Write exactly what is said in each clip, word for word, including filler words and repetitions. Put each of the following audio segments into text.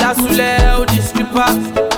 matter sule ou di stripper.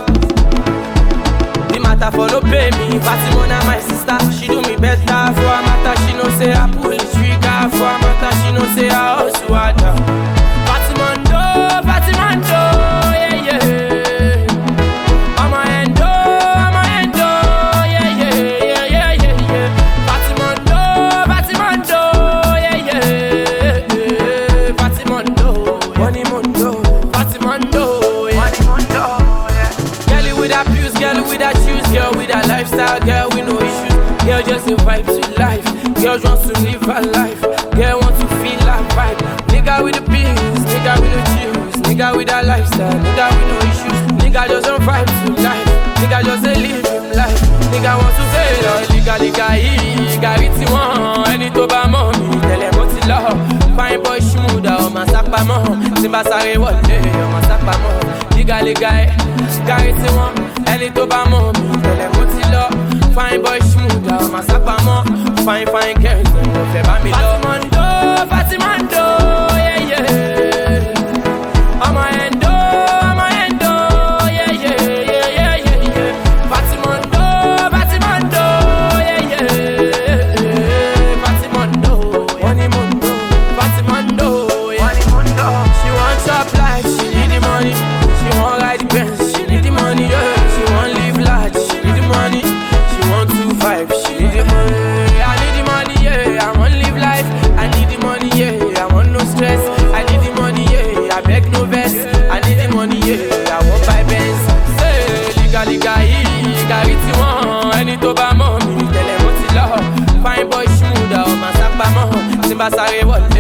The matter follow pay me. Fatima my sister, she do me better. For a matter she know say I pull the trigger. For a matter she know say I hustle harder. Fatima do, Fatima do, yeah yeah. I'm a endo, I'm a endo, yeah yeah yeah yeah yeah. Fatima do, Fatima do, yeah yeah. Fatima do, money mundo, Fatima do, money mundo, yeah. Girl with her views, girl with her shoes, girl with her lifestyle, girl with no issues. Girl just a vibe to life. Girl wants to live her life. Girl want to feel her vibe. Nigga with the pills, nigga with no chills, nigga with her lifestyle, nigga with no issues. Nigga just a vibe to life. Nigga just a live him life. Nigga want to say oh, nigga, nigga, he got it one. Any to ba mommy, tell him what he love. Fine boy shmuda, oh my sakpa mom. Simba sare wale, oh my sakpa mom. Nigga, nigga, got it one. Any to ba mommy, tell him what he love. Fine boy shmuda, my sakpa mom. Fine, fine girls, don't know if I'm me love. Fatimando, Fatimando, yeah, yeah. I'm a endo, I'm a endo, yeah, yeah, yeah, yeah, yeah, yeah. Fatimando, Fatimando, yeah, yeah. Fatimando, money mundo, Fatimando, yeah. Money mundo. She wants up life, she need the money. She want ride the Benz, she need the money, yeah. She want live large, she need the money. She want two five, she need the money. I need the money, yeah. I want live life. I need the money, yeah. I want no stress. I need the money, yeah. I beg no vest. I need the money, yeah. I want buy Benz. Say, liga liga, he got it one. Any to ba mommy, tell him what he love. Fine boy shmuda, oh my sakpa mom. Simba sare wale,